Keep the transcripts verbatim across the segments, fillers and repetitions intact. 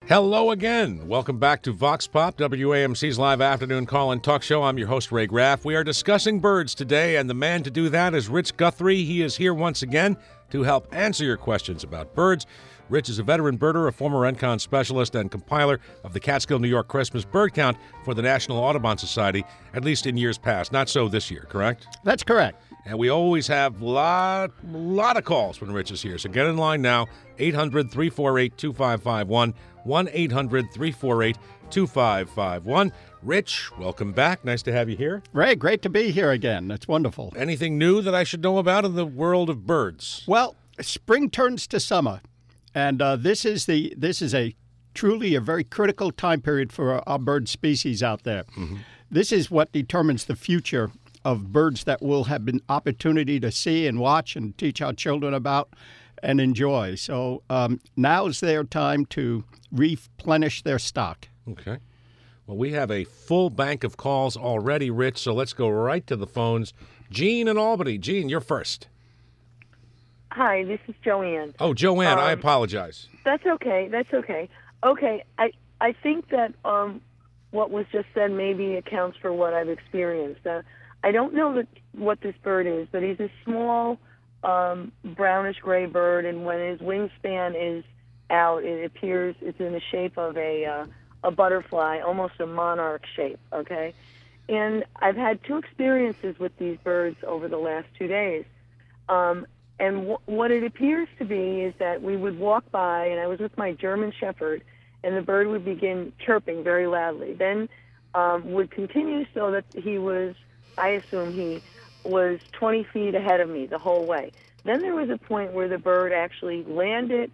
Hello again. Welcome back to Vox Pop, W A M C's live afternoon call and talk show. I'm your host, Ray Graff. We are discussing birds today, and the man to do that is Rich Guthrie. He is here once again to help answer your questions about birds. Rich is a veteran birder, a former N C O N specialist, and compiler of the Catskill, New York Christmas bird count for the National Audubon Society, at least in years past. Not so this year, correct? That's correct. And we always have a lot, lot of calls when Rich is here. So get in line now, eight hundred, three four eight, two five five one, one eight hundred, three four eight, two five five one. Rich, welcome back. Nice to have you here. Ray, great to be here again. That's wonderful. Anything new that I should know about in the world of birds? Well, spring turns to summer, and uh, this is the this is a truly a very critical time period for our, our bird species out there. Mm-hmm. This is what determines the future of birds that we'll have an opportunity to see and watch and teach our children about and enjoy. So um, now is their time to replenish their stock. Okay. Well, we have a full bank of calls already, Rich, so let's go right to the phones. Gene in Albany. Gene, you're first. Hi, this is Joanne. Oh, Joanne, um, I apologize. That's okay. That's okay. Okay, I, I think that um, what was just said maybe accounts for what I've experienced. Uh, I don't know that, what this bird is, but he's a small um, brownish-gray bird, and when his wingspan is out, it appears it's in the shape of a uh, a butterfly, almost a monarch shape, okay? And I've had two experiences with these birds over the last two days. Um, and w- what it appears to be is that we would walk by, and I was with my German Shepherd, and the bird would begin chirping very loudly. Then um, would continue so that he was, I assume he was twenty feet ahead of me the whole way. Then there was a point where the bird actually landed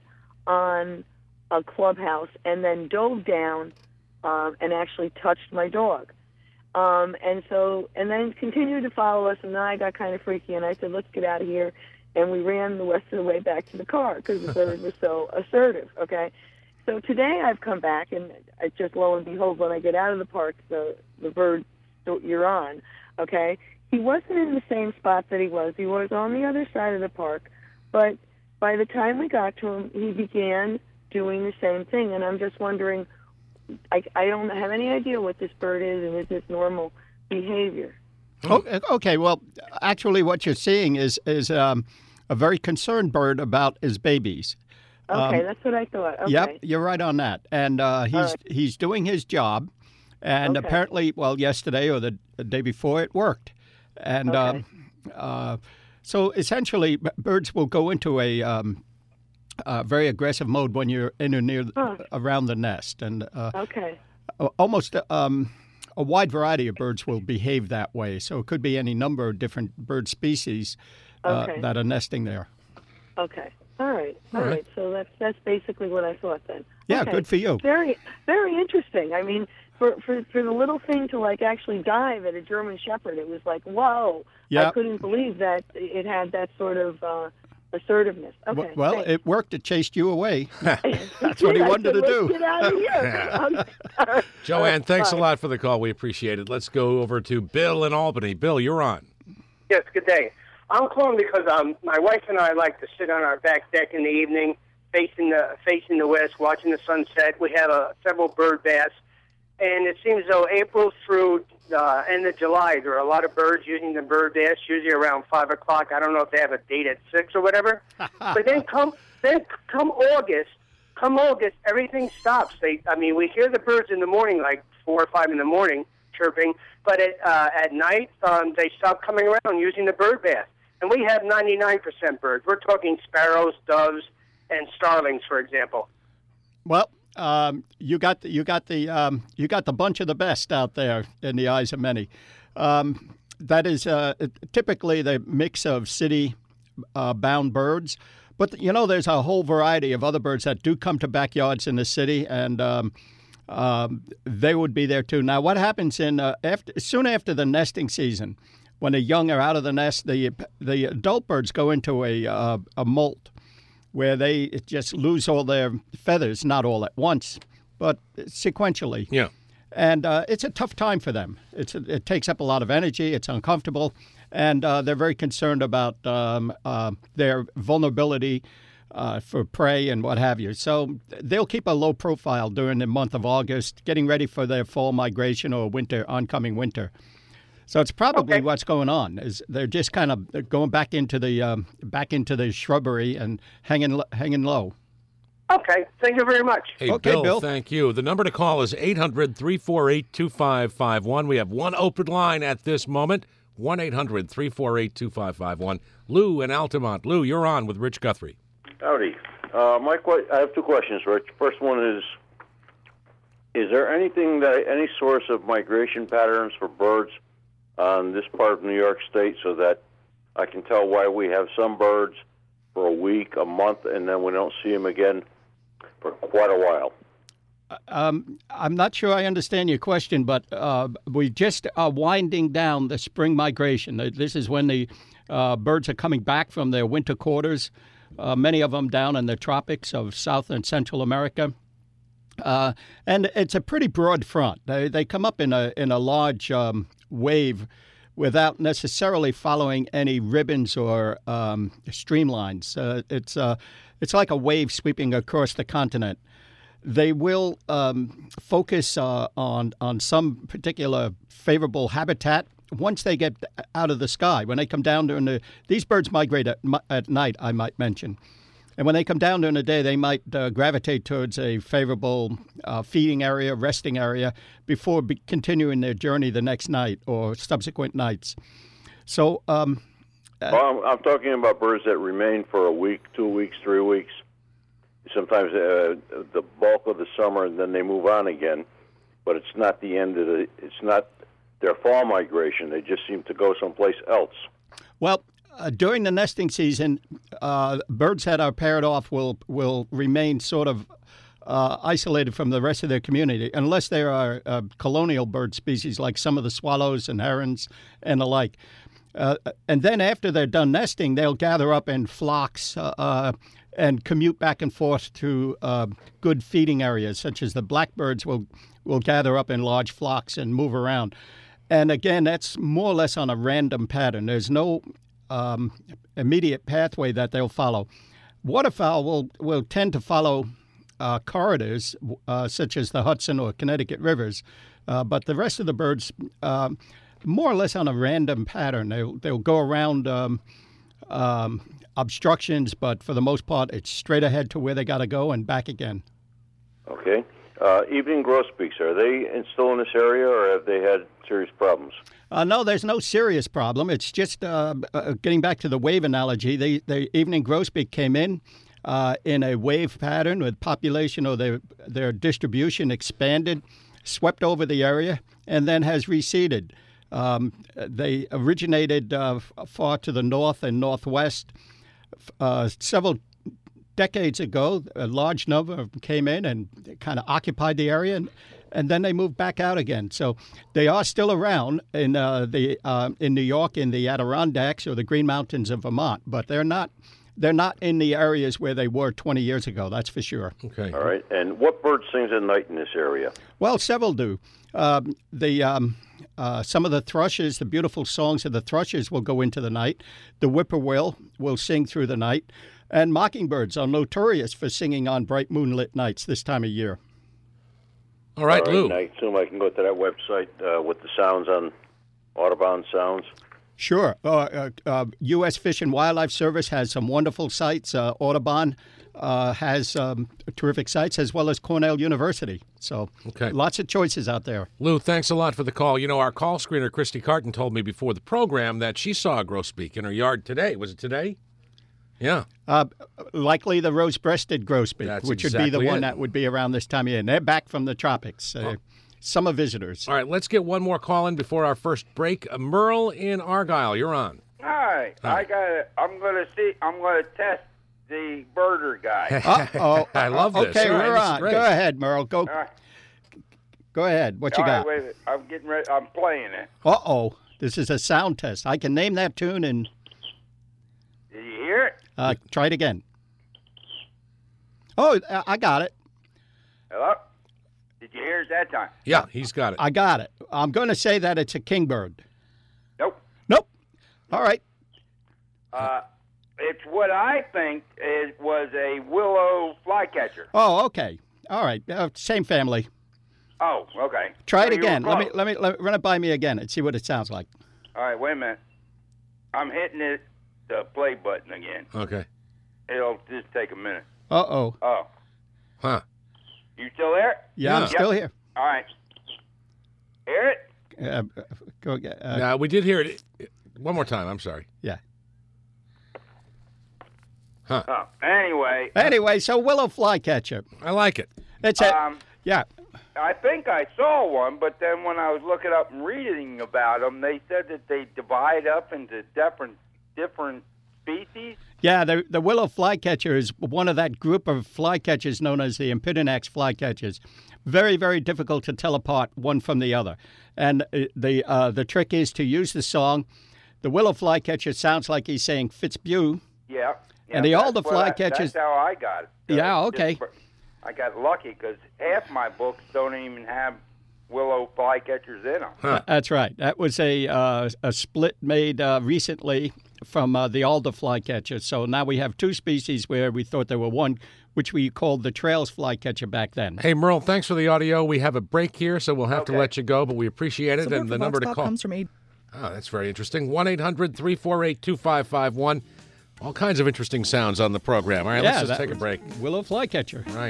on a clubhouse and then dove down um, and actually touched my dog. Um, and so, and then continued to follow us, and then I got kind of freaky, and I said, let's get out of here. And we ran the rest of the way back to the car because the bird was so assertive, okay? So today I've come back, and I just lo and behold, when I get out of the park, the, the bird you're on, okay, he wasn't in the same spot that he was. He was on the other side of the park, but by the time we got to him, he began doing the same thing, and I'm just wondering, I, I don't have any idea what this bird is, and is this normal behavior? Oh, okay, well, actually what you're seeing is, is um, a very concerned bird about his babies. Okay, um, that's what I thought. Okay. Yep, you're right on that. And uh, he's right. he's doing his job, and okay. apparently, well, yesterday or the, the day before, it worked. And okay. um, uh, so essentially, b- birds will go into a um, uh, very aggressive mode when you're in or near huh. around the nest. And uh, okay. almost um, a wide variety of birds will behave that way. So it could be any number of different bird species uh, okay. that are nesting there. Okay. All right. All, All right. right. So that's that's basically what I thought then. Yeah, okay. good for you. Very, very interesting. I mean, for, for for the little thing to like actually dive at a German Shepherd, it was like, whoa! Yeah. I couldn't believe that it had that sort of uh, assertiveness. Okay. Well, thanks. it worked. It chased you away. That's It what he did. I wanted said, to do. Let's get out of here. Okay. Joanne, thanks Bye. a lot for the call. We appreciate it. Let's go over to Bill in Albany. Bill, you're on. Yes, good day. I'm calling because um, my wife and I like to sit on our back deck in the evening, facing the facing the west, watching the sunset. We have uh, several bird baths, and it seems as though April through uh, end of July, there are a lot of birds using the bird baths, usually around five o'clock. I don't know if they have a date at six or whatever. But then come then come August, come August, everything stops. They, I mean, we hear the birds in the morning, like four or five in the morning, chirping. But at, uh, at night, um, they stop coming around using the bird bath. And we have ninety-nine percent birds. We're talking sparrows, doves, and starlings, for example. Well, um, you got the, you got the um, you got the bunch of the best out there in the eyes of many. Um, that is uh, typically the mix of city-bound uh, birds, but you know there's a whole variety of other birds that do come to backyards in the city, and um, um, they would be there too. Now, what happens in uh, after soon after the nesting season? When the young are out of the nest, the the adult birds go into a uh, a molt where they just lose all their feathers, not all at once, but sequentially. Yeah. And uh, it's a tough time for them. It's a, it takes up a lot of energy. It's uncomfortable, and uh, they're very concerned about um, uh, their vulnerability uh, for prey and what have you. So they'll keep a low profile during the month of August, getting ready for their fall migration or winter, oncoming winter. So it's probably Okay. what's going on. Is they're just kind of going back into the um, back into the shrubbery and hanging hanging low. Okay. Thank you very much. Hey, Okay, Bill, Bill. thank you. The number to call is eight hundred, three four eight, two five five one. We have one open line at this moment, one eight hundred, three four eight, two five five one. Lou in Altamont. Lou, you're on with Rich Guthrie. Howdy. Uh, my que- I have two questions, Rich. First one is, is there anything that, any source of migration patterns for birds on this part of New York State so that I can tell why we have some birds for a week, a month, and then we don't see them again for quite a while? Um, I'm not sure I understand your question, but uh, we just are winding down the spring migration. Uh, This is when the uh, birds are coming back from their winter quarters, uh, many of them down in the tropics of South and Central America. Uh, and it's a pretty broad front. They they come up in a in a large um, wave without necessarily following any ribbons or um, streamlines. Uh, it's uh, it's like a wave sweeping across the continent. They will um, focus uh, on on some particular favorable habitat once they get out of the sky. When they come down during the these birds migrate at, at night, I might mention. And when they come down during the day, they might uh, gravitate towards a favorable uh, feeding area, resting area, before be- continuing their journey the next night or subsequent nights. So, um, uh, Well, I'm, I'm talking about birds that remain for a week, two weeks, three weeks. Sometimes uh, the bulk of the summer, and then they move on again. But it's not the end of the. It's not their fall migration. They just seem to go someplace else. well, uh, during the nesting season, uh, birds that are paired off will will remain sort of uh, isolated from the rest of their community, unless they are uh, colonial bird species like some of the swallows and herons and the like. Uh, and then after they're done nesting, they'll gather up in flocks uh, uh, and commute back and forth to uh, good feeding areas, such as the blackbirds will will gather up in large flocks and move around. And again, that's more or less on a random pattern. There's no um, immediate pathway that they'll follow. Waterfowl will, will tend to follow uh, corridors, uh, such as the Hudson or Connecticut rivers, uh, but the rest of the birds, uh, more or less on a random pattern. They'll, they'll go around um, um, obstructions, but for the most part, it's straight ahead to where they got to go and back again. Okay. Uh, evening grosbeaks, are they in, still in this area, or have they had serious problems? Uh, no, there's no serious problem. It's just uh, uh, getting back to the wave analogy. The, the evening grosbeak came in uh, in a wave pattern with population or their, their distribution expanded, swept over the area, and then has receded. Um, they originated uh, far to the north and northwest. Uh, several decades ago, a large number of them came in and kind of occupied the area, and, and then they moved back out again. So they are still around in uh, the uh, in New York, in the Adirondacks or the Green Mountains of Vermont, but they're not they're not in the areas where they were twenty years ago. That's for sure. Okay. All right. And what bird sings at night in this area? Well, several do. Um, the um, uh, some of the thrushes, the beautiful songs of the thrushes, will go into the night. The whippoorwill will sing through the night. And mockingbirds are notorious for singing on bright moonlit nights this time of year. All right, All Lou. and I assume I can go to that website uh, with the sounds on Audubon Sounds. Sure. Uh, uh, uh, U S Fish and Wildlife Service has some wonderful sites. Uh, Audubon uh, has um, terrific sites, as well as Cornell University. So Okay. lots of choices out there. Lou, thanks a lot for the call. You know, our call screener, Christy Carton, told me before the program that she saw a grosbeak in her yard today. Was it today? Yeah. Uh, likely the rose-breasted grosbeak, That's which would be the exactly one it. that would be around this time of year. And they're back from the tropics. Uh, Summer visitors. All right, let's get one more call in before our first break. Uh, Merle in Argyle, you're on. Hi. Hi. I got. I'm going to see. I'm going to test the birder guy. Uh-oh. I love this. Okay, All right, we're this is on. great. Go ahead, Merle. Go, Uh, go ahead. What you all right, got? wait a minute. I'm getting ready. I'm playing it. Uh-oh. This is a sound test. I can name that tune and Did you hear it? uh, try it again. Oh, I I got it. Hello. Did you hear it that time? Yeah, he's got it. I got it. I'm going to say that it's a kingbird. Nope. Nope. All right. Uh, it it's what I think is was a willow flycatcher. Oh, okay. All right. Uh, same family. Oh, okay. Try So it you were again. Let me, close. let me let me run it by me again and see what it sounds like. All right, wait a minute. I'm hitting it, the play button again. Okay. It'll just take a minute. Uh oh. Oh, Huh. you still there? Yeah, I'm Yeah. still here. All right. Hear it? Uh, go again. Uh, Now, we did hear it. One more time. I'm sorry. Yeah. Huh. Oh, anyway, Anyway, so willow flycatcher. I like it. It's a um, yeah. I think I saw one, but then when I was looking up and reading about them, they said that they divide up into different different species. Yeah, the, the willow flycatcher is one of that group of flycatchers known as the Empidonax flycatchers. Very, very difficult to tell apart one from the other. And uh, the uh, the trick is to use the song. The willow flycatcher sounds like he's saying Fitzbew. Yeah. yeah And the that's alder what I- flycatchers- That's how I got it. Yeah, Just okay. for- I got lucky because half my books don't even have willow flycatchers in them. Huh. That's right. That was a uh, a split made uh, recently from uh, the alder flycatcher. So now we have two species where we thought there were one, which we called the trails flycatcher back then. Hey, Merle, thanks for the audio. We have a break here, so we'll have to Okay. let you go, but we appreciate it. Support and for the number Vox to Pop call. comes from A. Oh, that's very interesting. one eight hundred three four eight two five five one. All kinds of interesting sounds on the program. All right, Yeah, let's just that take a was break. Willow flycatcher. Right.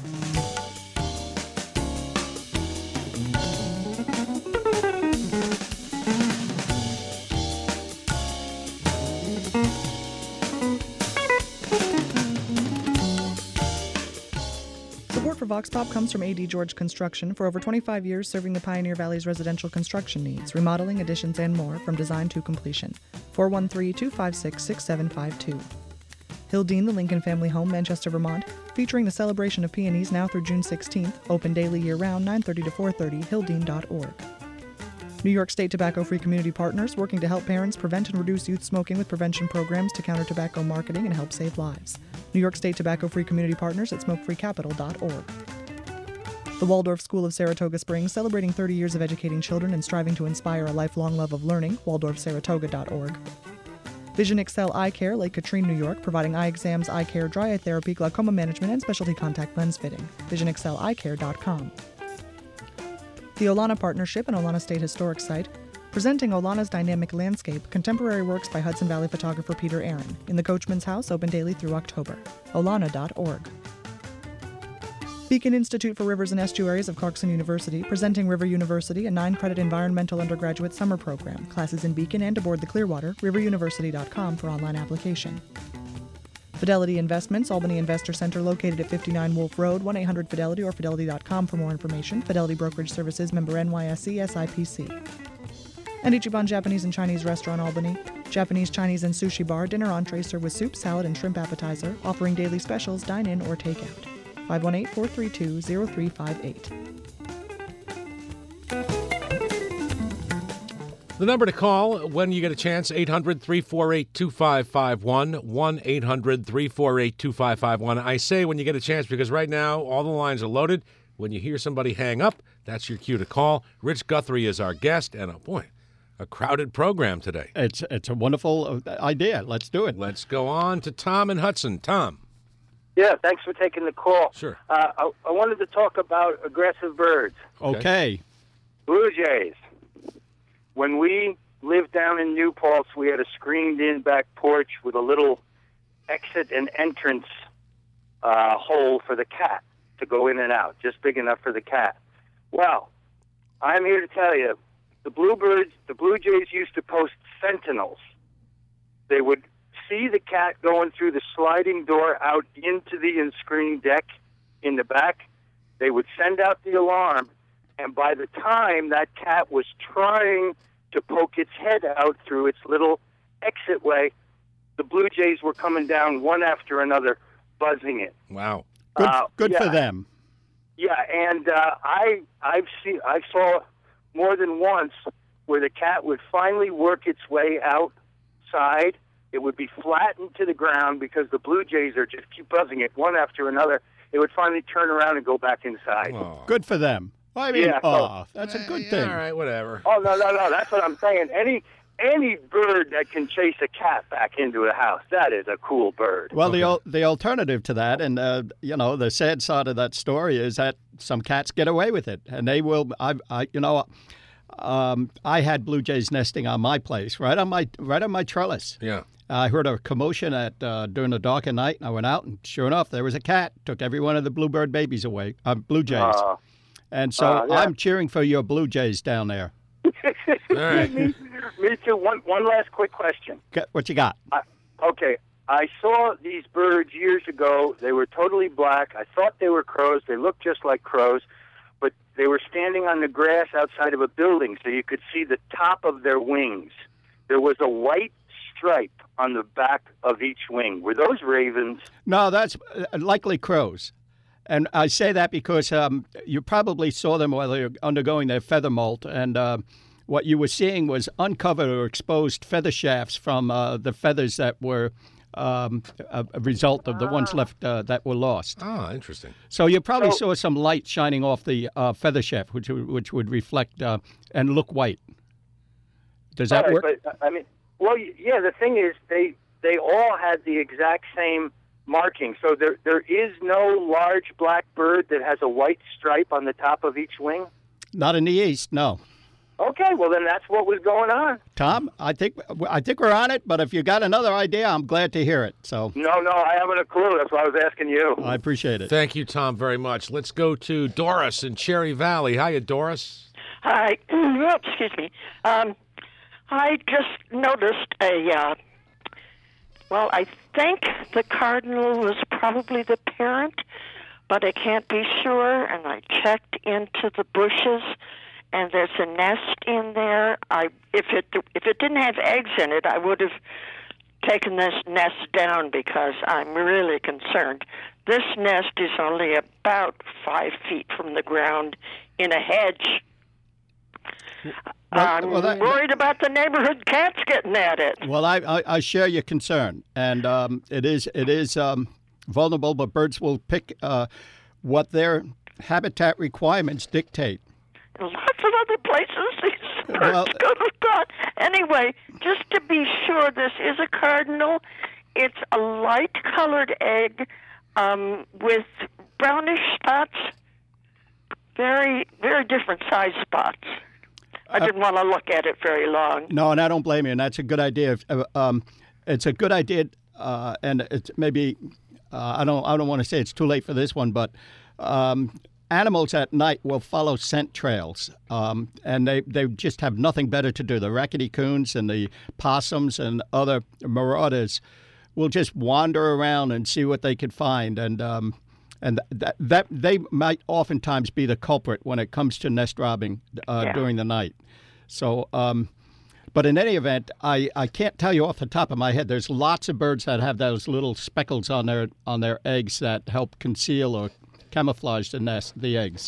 Support for Vox Pop comes from A D George Construction. For over twenty-five years, serving the Pioneer Valley's residential construction needs, remodeling, additions, and more, from design to completion. four one three, two five six, six seven five two. Hildene, the Lincoln Family Home, Manchester, Vermont, featuring the celebration of peonies now through June sixteenth. Open daily year-round, nine thirty to four thirty, hildene dot org. New York State Tobacco-Free Community Partners, working to help parents prevent and reduce youth smoking with prevention programs to counter tobacco marketing and help save lives. New York State Tobacco-Free Community Partners at smoke free capital dot org. The Waldorf School of Saratoga Springs, celebrating thirty years of educating children and striving to inspire a lifelong love of learning, waldorf saratoga dot org. Vision Excel Eye Care, Lake Katrine, New York, providing eye exams, eye care, dry eye therapy, glaucoma management, and specialty contact lens fitting. vision excel eye care dot com. The Olana Partnership and Olana State Historic Site, presenting Olana's Dynamic Landscape, contemporary works by Hudson Valley photographer Peter Aaron, in the Coachman's House, open daily through October. olana dot org. Beacon Institute for Rivers and Estuaries of Clarkson University, presenting River University, a nine-credit environmental undergraduate summer program. Classes in Beacon and aboard the Clearwater, river university dot com for online application. Fidelity Investments, Albany Investor Center, located at fifty-nine Wolf Road, one eight hundred Fidelity or fidelity dot com for more information. Fidelity Brokerage Services, member N Y S E, S I P C. And Ichiban Japanese and Chinese Restaurant, Albany. Japanese, Chinese, and sushi bar, dinner entree served with soup, salad, and shrimp appetizer, offering daily specials, dine-in or take-out. five one eight, four three two, zero three five eight. The number to call when you get a chance, eight hundred three four eight two five five one, one eight hundred three four eight two five five one. I say when you get a chance because right now all the lines are loaded. When you hear somebody hang up, that's your cue to call. Rich Guthrie is our guest, and oh boy, a crowded program today. It's it's a wonderful uh, idea. Let's do it. Let's go on to Tom in Hudson. Tom. Yeah, thanks for taking the call. Sure. Uh, I, I wanted to talk about aggressive birds, Okay. Okay. blue jays. When we lived down in New Paltz, we had a screened-in back porch with a little exit and entrance uh, hole for the cat to go in and out, just big enough for the cat. Well, I'm here to tell you, the bluebirds, the blue jays used to post sentinels. They would see the cat going through the sliding door out into the unscreened deck in the back. They would send out the alarm, and by the time that cat was trying to poke its head out through its little exit way, the blue jays were coming down one after another, buzzing it. Wow. Good, Uh, good yeah. for them. Yeah, and uh, I I've seen I saw more than once where the cat would finally work its way outside. It would be flattened to the ground because the blue jays are just keep buzzing it one after another. It would finally turn around and go back inside. Oh. Good for them. I mean, Yeah, so- oh, that's a good Yeah, thing. All right, whatever. Oh no no no! That's what I'm saying. Any any bird that can chase a cat back into a house, that is a cool bird. Well, Okay. the al- the alternative to that, and uh, you know, the sad side of that story is that some cats get away with it, and they will. I, I you know, um, I had blue jays nesting on my place, right on my right on my trellis. Yeah. I heard a commotion at uh, during the dark of night, and I went out, and sure enough, there was a cat. Took every one of the bluebird babies away, uh, blue jays. Uh, and so uh, yeah. I'm cheering for your blue jays down there. All right. me, me too. One, one last quick question. Get- What you got? I, okay, I saw these birds years ago. They were totally black. I thought they were crows. They looked just like crows, but they were standing on the grass outside of a building, so you could see the top of their wings. There was a white stripe on the back of each wing. Were those ravens? No, that's uh, likely crows. And I say that because um, you probably saw them while they were undergoing their feather molt, and uh, what you were seeing was uncovered or exposed feather shafts from uh, the feathers that were um, a, a result of the ones left uh, that were lost. Ah, interesting. So you probably So- saw some light shining off the uh, feather shaft, which would, which would reflect uh, and look white. Does that All right, work? But, I mean, well, yeah, the thing is, they they all had the exact same marking. So there there is no large black bird that has a white stripe on the top of each wing? Not in the east, no. Okay, well, then that's what was going on. Tom, I think I think we're on it, but if you got another idea, I'm glad to hear it. So No, no, I haven't a clue. That's why I was asking you. I appreciate it. Thank you, Tom, very much. Let's go to Doris in Cherry Valley. Hiya, Doris. Hi. Oh, excuse me. Um, I just noticed a, uh, well, I think the cardinal was probably the parent, but I can't be sure. And I checked into the bushes, and there's a nest in there. I, if it if it didn't have eggs in it, I would have taken this nest down because I'm really concerned. This nest is only about five feet from the ground in a hedge. Well, I'm well, that- worried about the neighborhood cats getting at it. Well, I, I, I share your concern, and um, it is it is um, vulnerable, but birds will pick uh, what their habitat requirements dictate. Lots of other places these birds Well- could have gone. Anyway, just to be sure, this is a cardinal. It's a light-colored egg um, with brownish spots, very, very different size spots. I didn't want to look at it very long. No, and I don't blame you, and that's a good idea. If, uh, Um, it's a good idea, uh, and it's maybe uh, I don't I don't want to say it's too late for this one, but um, animals at night will follow scent trails, um, and they, they just have nothing better to do. The rackety coons and the possums and other marauders will just wander around and see what they could find, and um, and that that they might oftentimes be the culprit when it comes to nest robbing uh, Yeah. during the night. So, um, but in any event, I, I can't tell you off the top of my head. There's lots of birds that have those little speckles on their on their eggs that help conceal or camouflage the nest, the eggs.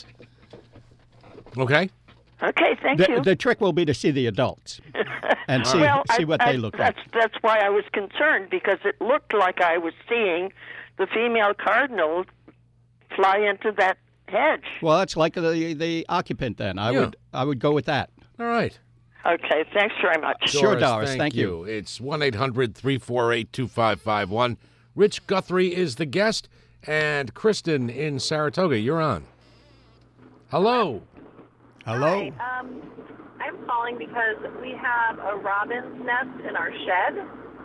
Okay. Okay, thank The, you. the trick will be to see the adults and see well, see I, what I, they look like. that's, That's why I was concerned, because it looked like I was seeing the female cardinal fly into that hedge. Well, that's like the the occupant. Then I Yeah. would I would go with that. All right. Okay, thanks very much. Sure, Doris, thank you. It's one eight hundred three four eight two five five one. Rich Guthrie is the guest, and Kristen in Saratoga, you're on. Hello. Hello. Hi, um, I'm calling because we have a robin's nest in our shed,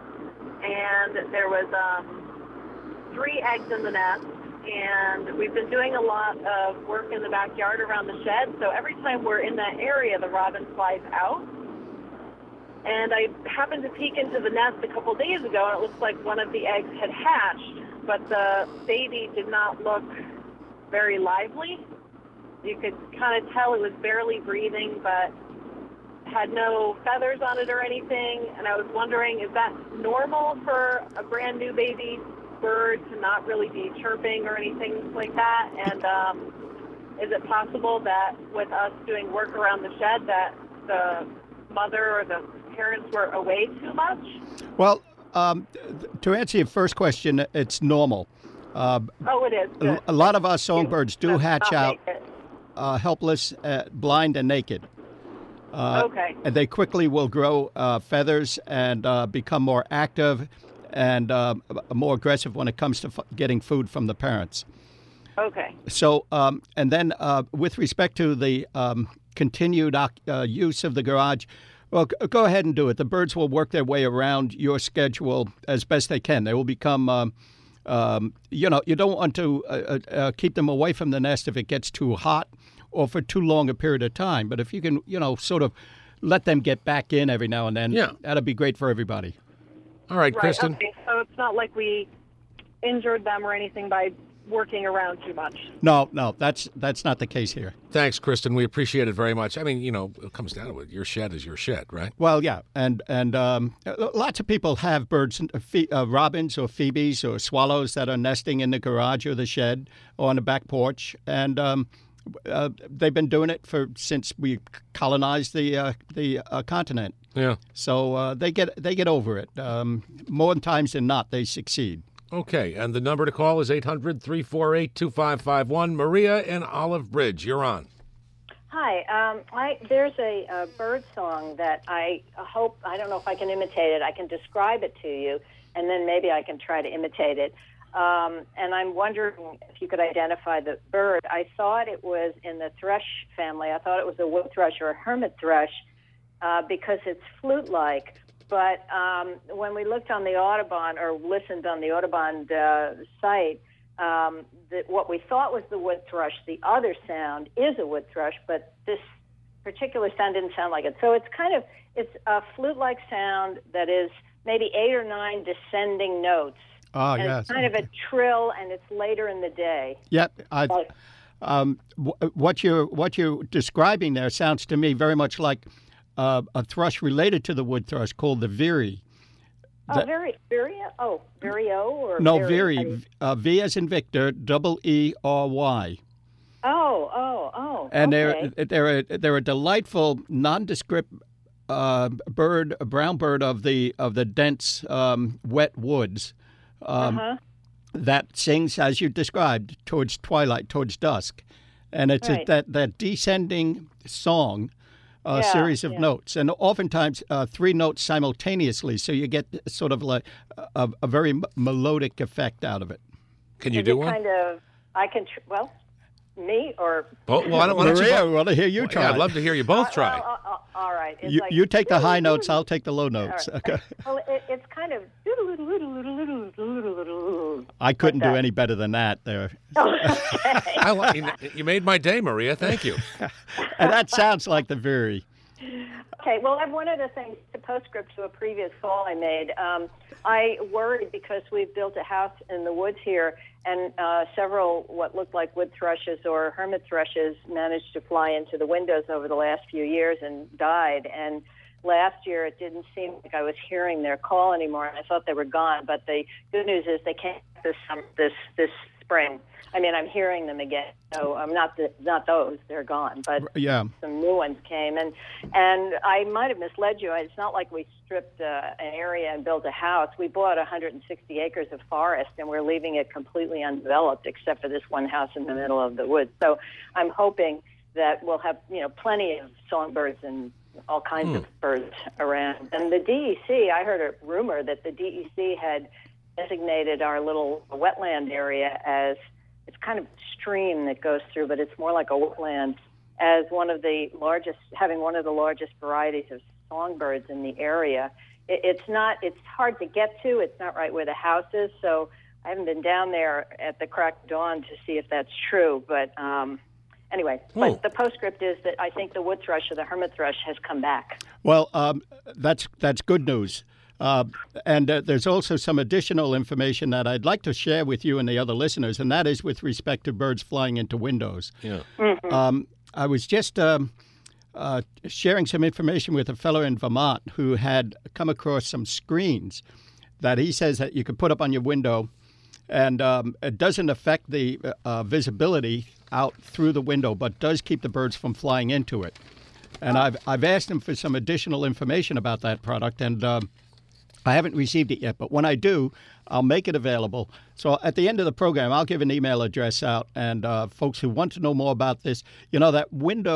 and there was um, three eggs in the nest, and we've been doing a lot of work in the backyard around the shed, so every time we're in that area, the robin flies out. And I happened to peek into the nest a couple days ago, and it looks like one of the eggs had hatched, but the baby did not look very lively. You could kind of tell it was barely breathing, but had no feathers on it or anything. And I was wondering, is that normal for a brand new baby bird to not really be chirping or anything like that? And um, is it possible that with us doing work around the shed that the mother or the parents were away too much? Well, um, to answer your first question, it's normal. Uh, Oh, it is. a, Good. a lot of our songbirds do That's hatch not out naked. uh, helpless, uh, blind, and naked. Uh, Okay. And they quickly will grow uh, feathers and uh, become more active and uh, more aggressive when it comes to f- getting food from the parents. Okay. So, um, and then uh, with respect to the um, continued uh, use of the garage, well, g- go ahead and do it. The birds will work their way around your schedule as best they can. They will become, um, um, you know, you don't want to uh, uh, keep them away from the nest if it gets too hot or for too long a period of time. But if you can, you know, sort of let them get back in every now and then, yeah. that'll be great for everybody. All right, Right, Kristen. okay. So it's not like we injured them or anything by working around too much. No, no, that's that's not the case here. Thanks, Kristen. We appreciate it very much. I mean, you know, it comes down to it. Your shed is your shed, right? Well, yeah, and and um, lots of people have birds, uh, robins or phoebes or swallows that are nesting in the garage or the shed or on the back porch, and um, uh, they've been doing it for since we colonized the uh, the uh, continent. Yeah. So uh, they get they get over it. Um, more times than not, they succeed. Okay, and the number to call is eight hundred, three four eight, two five five one. Maria in Olive Bridge, you're on. Hi. Um, I, there's a, a bird song that I hope, I don't know if I can imitate it. I can describe it to you, and then maybe I can try to imitate it. Um, and I'm wondering if you could identify the bird. I thought it was in the thrush family. I thought it was a wood thrush or a hermit thrush uh, because it's flute-like. But um, when we looked on the Audubon or listened on the Audubon uh, site, um, the, what we thought was the wood thrush, the other sound is a wood thrush, but this particular sound didn't sound like it. So it's kind of, it's a flute-like sound that is maybe eight or nine descending notes. Oh, and yes. It's kind of a trill, and it's later in the day. Yep. I, um, w- what you're what you're describing there sounds to me very much like Uh, a thrush related to the wood thrush called the veery. Oh, That- very, Vireo? Oh, Vireo or no, Viri? veery. Uh, V as in Victor, double E R Y. Oh, oh, oh. And okay. they're they're a, they're a delightful, nondescript uh, bird, a brown bird of the of the dense, um, wet woods. Um, uh-huh. That sings, as you described, towards twilight, towards dusk, and it's Right. a, that that descending song. A Yeah, series of yeah. notes, and oftentimes uh, three notes simultaneously, so you get sort of like a, a very m- melodic effect out of it. Can you Is do it one? Kind of, I can, tr- well, me or... Both, well, why don't, why don't you Maria, both- I want to hear you Well, try. yeah, I'd love to hear you both Uh, try. well, uh, uh, all right. It's You, like, you take the high notes, I'll take the low All notes. right. Okay. Well, it, it's kind of... I couldn't like do that. any better than that there. Okay. I, li- you, you made my day, Maria. Thank you. And that sounds like the veery. Okay, well, I have one of the things, the postscript to a previous call I made. Um, I worried because we've built a house in the woods here, and uh, several what looked like wood thrushes or hermit thrushes managed to fly into the windows over the last few years and died. And last year, it didn't seem like I was hearing their call anymore, and I thought they were gone. But the good news is they came this um, this this spring. I mean, I'm hearing them again. So I'm not the, not those; they're gone. But Yeah. some new ones came, and and I might have misled you. It's not like we stripped uh, an area and built a house. We bought one hundred sixty acres of forest, and we're leaving it completely undeveloped, except for this one house in the middle of the woods. So I'm hoping that we'll have you know plenty of songbirds and all kinds Hmm. of birds around. And the D E C, I heard a rumor that the D E C had designated our little wetland area as, it's kind of a stream that goes through, but it's more like a wetland, as one of the largest, having one of the largest varieties of songbirds in the area. It, it's not, it's hard to get to. It's not right where the house is, so I haven't been down there at the crack of dawn to see if that's true. But um, anyway, Oh. but the postscript is that I think the wood thrush or the hermit thrush has come back. Well, um, that's that's good news. Uh, and uh, there's also some additional information that I'd like to share with you and the other listeners, and that is with respect to birds flying into windows. Yeah. Um, I was just um, uh, sharing some information with a fellow in Vermont who had come across some screens that he says that you could put up on your window, and um, it doesn't affect the uh, visibility out through the window, but does keep the birds from flying into it. And I've I've asked him for some additional information about that product, and um, I haven't received it yet, but when I do, I'll make it available. So at the end of the program, I'll give an email address out, and uh, folks who want to know more about this, you know, that window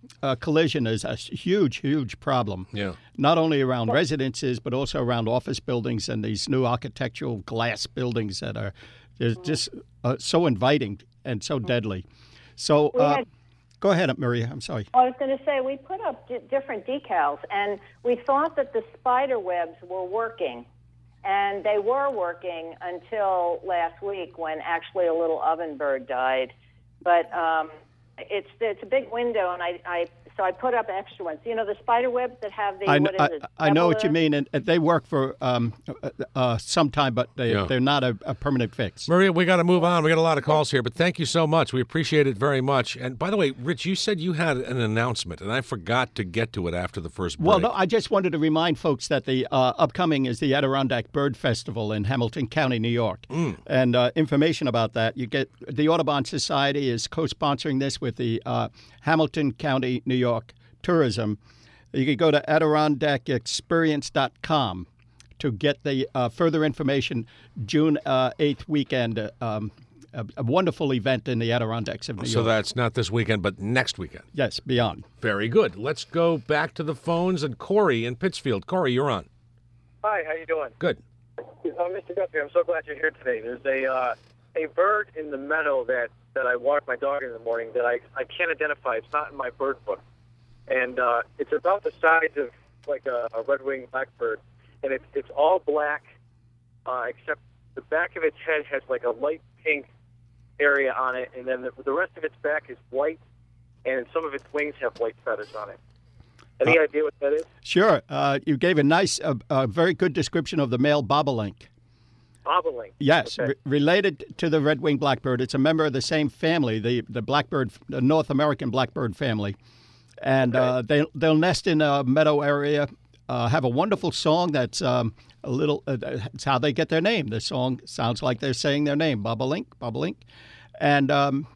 uh, collision is a huge, huge problem. Yeah. Not only around residences, but also around office buildings and these new architectural glass buildings that are they're just uh, so inviting and so deadly. So We uh, had- go ahead, Maria. I'm sorry. I was going to say, we put up d- different decals, and we thought that the spider webs were working. And they were working until last week when actually a little ovenbird died. But um, it's it's a big window, and I, I so I put up extra ones. You know, the spider webs that have the, I, what is I, it? I know what you double- mean, and and they work for um, uh, uh, some time, but they, Yeah. they're not a, a permanent fix. Maria, we got to move on. We got a lot of calls here, but thank you so much. We appreciate it very much. And by the way, Rich, you said you had an announcement, and I forgot to get to it after the first break. Well, no, I just wanted to remind folks that the uh, upcoming is the Adirondack Bird Festival in Hamilton County, New York. Mm. And uh, information about that, you get the Audubon Society is co-sponsoring this with the uh, Hamilton County, New York Tourism. You can go to adirondack experience dot com to get the uh, further information. June uh, eighth weekend, uh, um, a, a wonderful event in the Adirondacks of New So York. that's not this weekend, but next weekend. Yes, beyond. Very good. Let's go back to the phones and Corey in Pittsfield. Corey, you're on. Hi, how you doing? Good. Uh, Mister Guthrie, I'm so glad you're here today. There's a uh, a bird in the meadow that, that I walk my dog in the morning that I, I can't identify. It's not in my bird book. And uh, it's about the size of like a, a red-winged blackbird. And it's, it's all black, uh, except the back of its head has like a light pink area on it. And then the, the rest of its back is white, and some of its wings have white feathers on it. Any Uh, idea what that is? Sure. Uh, you gave a nice, uh, uh, very good description of the male bobolink. Bobolink. Yes, Okay. re- related to the red-winged blackbird. It's a member of the same family, the the blackbird, the North American blackbird family, and uh, they they'll nest in a meadow area. Uh, have a wonderful song that's um, a little. Uh, it's how they get their name. The song sounds like they're saying their name, bobolink, bobolink, and. Um,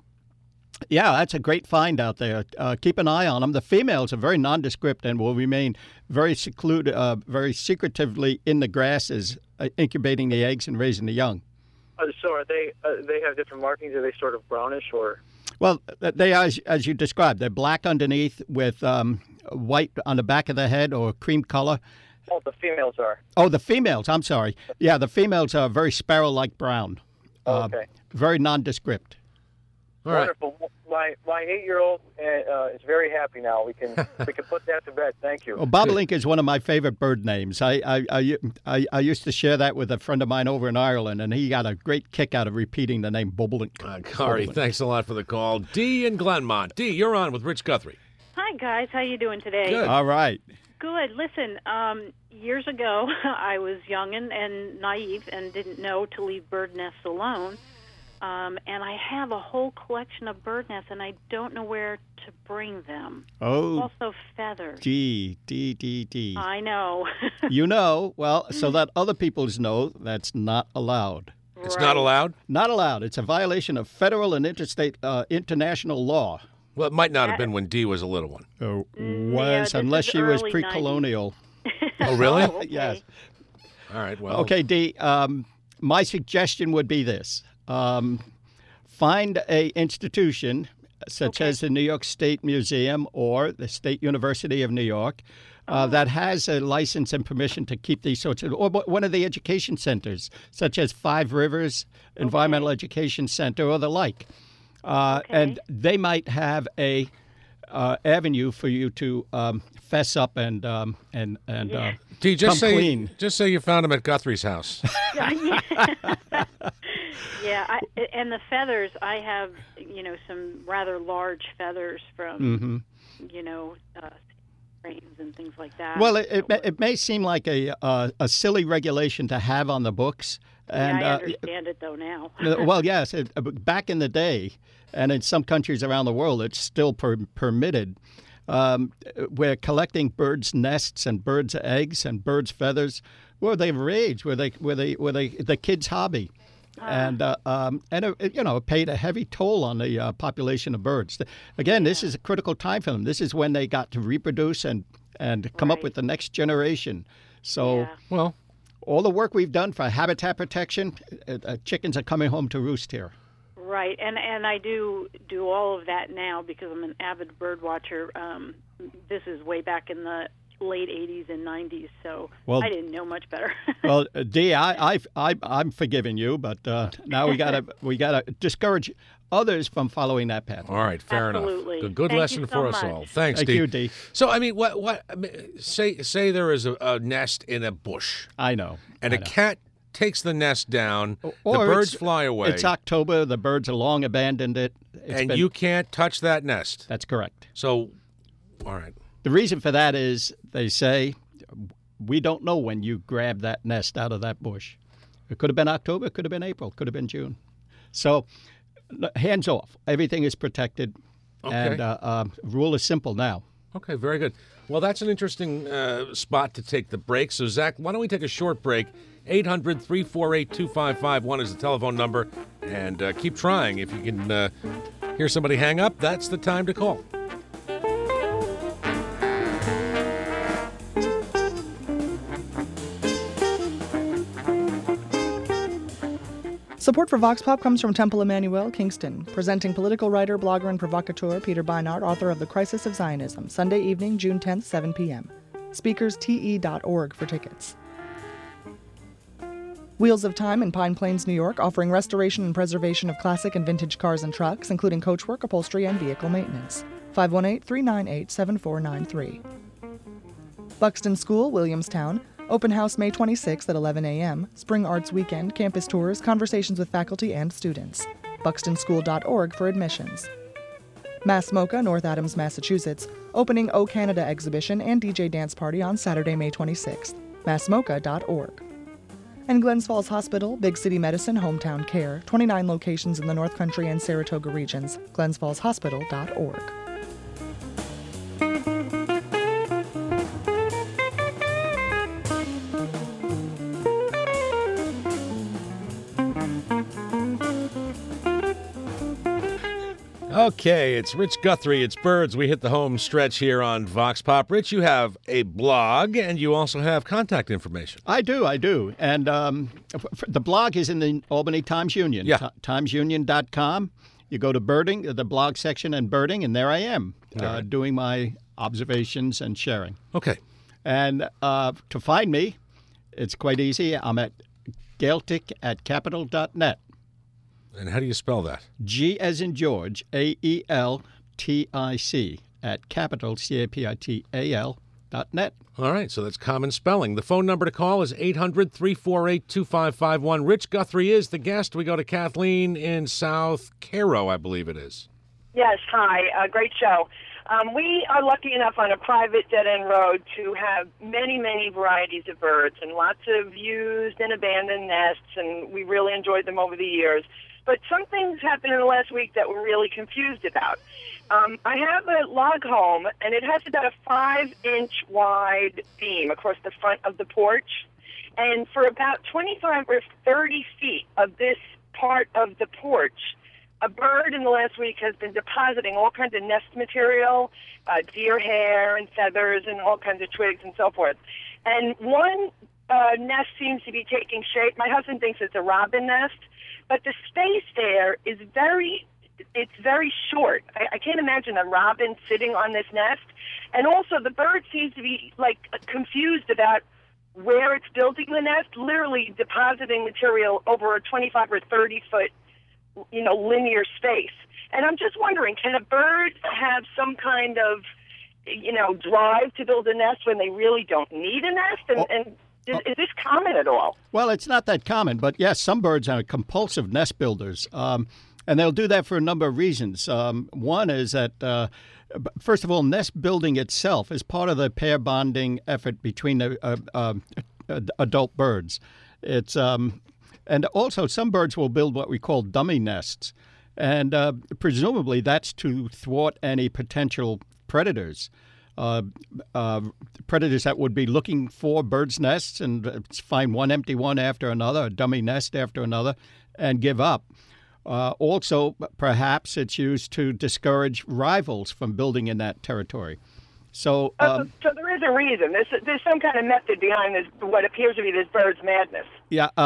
Yeah, that's a great find out there. Uh, keep an eye on them. The females are very nondescript and will remain very secluded, uh, very secretively in the grasses, uh, incubating the eggs and raising the young. Uh, so are they? Uh, they have different markings. Are they sort of brownish or? Well, they are, as, as you described, they're black underneath with um, white on the back of the head or cream color. Oh, the females are. Oh, the females, I'm sorry. Yeah, the females are very sparrow-like brown. Oh, Uh, okay. very nondescript. All right. Wonderful. My my eight year old uh, is very happy now. We can we can put that to bed. Thank you. Well, bobolink is one of my favorite bird names. I, I, I, I, I used to share that with a friend of mine over in Ireland, and he got a great kick out of repeating the name bobolink. Uh, Corey, Bobolink. thanks a lot for the call. Dee in Glenmont. Dee, you're on with Rich Guthrie. Hi, guys. How you doing today? Good. All right. Good. Listen, um, years ago, I was young and, and naive and didn't know to leave bird nests alone. Um, and I have a whole collection of bird nests, and I don't know where to bring them. Oh, Also feathers. D, D, D, D. I know. You know, well, so that other peoples know that's not allowed. It's not allowed? Not allowed. It's a violation of federal and interstate, uh, international law. Well, it might not have been when Dee was a little one. Oh, yeah, was, this unless is she was early pre-colonial. Oh, really? Oh, okay. Yes. All right, well. Okay, Dee, um, my suggestion would be this. Um, find a institution such Okay. as the New York State Museum or the State University of New York uh, that has a license and permission to keep these sorts of, or one of the education centers, such as Five Rivers Environmental Education Center or the like. Uh, Okay. And they might have a uh, avenue for you to um, fess up and um, and and uh, Dee, just come say, clean. just say you found him at Guthrie's house. Yeah, I, and the feathers, I have, you know, some rather large feathers from, Mm-hmm. you know, uh, cranes and things like that. Well, it, it, may, it may seem like a uh, a silly regulation to have on the books, and yeah, I uh, understand it, though, now. uh, well, yes, it, uh, back in the day, and in some countries around the world, it's still per- permitted. Um, we're collecting birds' nests and birds' eggs and birds' feathers. Where they rage, where they, where they, where they, the kids' hobby, and uh, um, and it, you know, it paid a heavy toll on the uh, population of birds. Again, this is a critical time for them. This is when they got to reproduce and and come up Right. with the next generation. So. Yeah. Well, All the work we've done for habitat protection, uh, uh, chickens are coming home to roost here. Right, and and I do do all of that now because I'm an avid bird watcher. Um, this is way back in the late eighties and nineties, so well, I didn't know much better. Well, Dee, I, I, I, I'm forgiving you, but uh, now we gotta we gotta discourage others from following that path. All right, fair Absolutely. enough. Good, good Thank lesson you so for us much. all. Thanks, Thank Dee. you, Dee. So, I mean, what what I mean, say say there is a, a nest in a bush. I know. And I a know. cat takes the nest down. Or the birds it's- fly away. It's October. The birds have long abandoned it. It's and been- you can't touch that nest. That's correct. So, all right. The reason for that is they say we don't know when you grab that nest out of that bush. It could have been October, it could have been April, could have been June. So hands off. Everything is protected. Okay. And uh, uh, rule is simple now. Okay, very good. Well, that's an interesting uh, spot to take the break. So, Zach, why don't we take a short break? eight hundred, three four eight, two five five one is the telephone number. And uh, keep trying. If you can uh, hear somebody hang up, that's the time to call. Support for Vox Pop comes from Temple Emmanuel, Kingston, presenting political writer, blogger, and provocateur Peter Beinart, author of The Crisis of Zionism, Sunday evening, June tenth, seven p.m. Speakers T E dot org for tickets. Wheels of Time in Pine Plains, New York, offering restoration and preservation of classic and vintage cars and trucks, including coachwork, upholstery, and vehicle maintenance. five one eight, three nine eight, seven four nine three. Buxton School, Williamstown. Open house May twenty-sixth at eleven a.m. Spring Arts Weekend, campus tours, conversations with faculty and students. buxton school dot org for admissions. Mass Mocha, North Adams, Massachusetts. Opening O Canada exhibition and D J dance party on Saturday, May twenty-sixth. mass mocha dot org. And Glens Falls Hospital, Big City Medicine, Hometown Care. twenty-nine locations in the North Country and Saratoga regions. glens falls hospital dot org. Okay, it's Rich Guthrie. It's Birds. We hit the home stretch here on Vox Pop. Rich, you have a blog, and you also have contact information. I do, I do. And um, f- f- the blog is in the Albany Times Union, Yeah. T- times union dot com. You go to birding, the blog section and birding, and there I am uh, All right. doing my observations and sharing. Okay. And uh, to find me, it's quite easy. I'm at Gaeltic at capital dot net. And how do you spell that? G as in George, A E L T I C, at capital, C A P I T A L, dot net. All right, so that's common spelling. The phone number to call is eight hundred, three four eight, two five five one. Rich Guthrie is the guest. We go to Kathleen in South Cairo, I believe it is. Yes, hi. Uh, great show. Um, we are lucky enough on a private dead-end road to have many, many varieties of birds and lots of used and abandoned nests, and we really enjoyed them over the years. But some things happened in the last week that we're really confused about. Um, I have a log home, and it has about a five-inch wide beam across the front of the porch. And for about twenty-five or thirty feet of this part of the porch, a bird in the last week has been depositing all kinds of nest material, uh, deer hair and feathers and all kinds of twigs and so forth. And one uh, nest seems to be taking shape. My husband thinks it's a robin nest, but the space there is very, it's very short. I, I can't imagine a robin sitting on this nest. And also the bird seems to be like confused about where it's building the nest, literally depositing material over a twenty-five or thirty foot you know, linear space. And I'm just wondering, can a bird have some kind of, you know, drive to build a nest when they really don't need a nest? And, Oh. and is, is this common at all? Well, it's not that common, but yes, some birds are compulsive nest builders. Um, and they'll do that for a number of reasons. Um, one is that, uh, first of all, nest building itself is part of the pair bonding effort between the uh, uh, adult birds. It's um, and also some birds will build what we call dummy nests, and uh, presumably that's to thwart any potential predators. Uh, uh, predators that would be looking for birds' nests and find one empty one after another, a dummy nest after another, and give up. Uh, also, perhaps it's used to discourage rivals from building in that territory. So, Uh, um, so, so there is a reason. There's, there's some kind of method behind this, what appears to be this bird's madness. yeah, uh, p-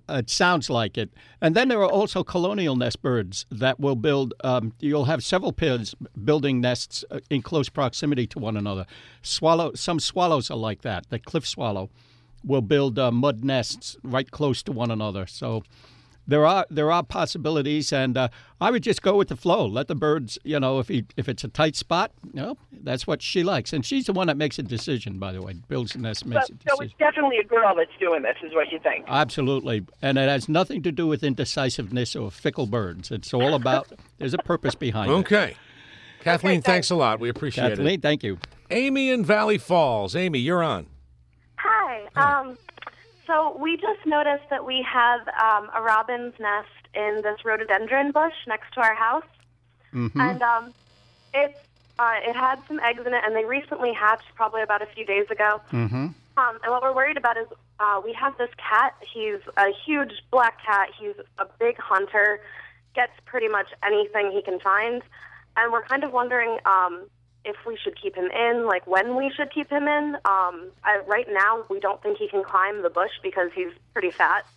it sounds like it. And then there are also colonial nest birds that will build. Um, you'll have several pairs building nests uh, in close proximity to one another. Swallow. Some swallows are like that. The cliff swallow will build uh, mud nests right close to one another. So there are there are possibilities, and uh, I would just go with the flow. Let the birds, you know, if he, if it's a tight spot, you know, that's what she likes, and she's the one that makes a decision. By the way, builds a nest, makes So, a so decision. it's definitely a girl that's doing this, is what you think. Absolutely, and it has nothing to do with indecisiveness or fickle birds. It's all about there's a purpose behind it. Okay. Kathleen, thanks a lot. We appreciate it. Kathleen, thank you. Amy in Valley Falls. Amy, you're on. Hi. Um, so we just noticed that we have um, a robin's nest in this rhododendron bush next to our house, Mm-hmm. and um, it's uh, it had some eggs in it, and they recently hatched probably about a few days ago. Mm-hmm. Um, and what we're worried about is uh, we have this cat. He's a huge black cat. He's a big hunter, gets pretty much anything he can find, and we're kind of wondering um, if we should keep him in, like when we should keep him in. Um, I, right now, we don't think he can climb the bush because he's pretty fat,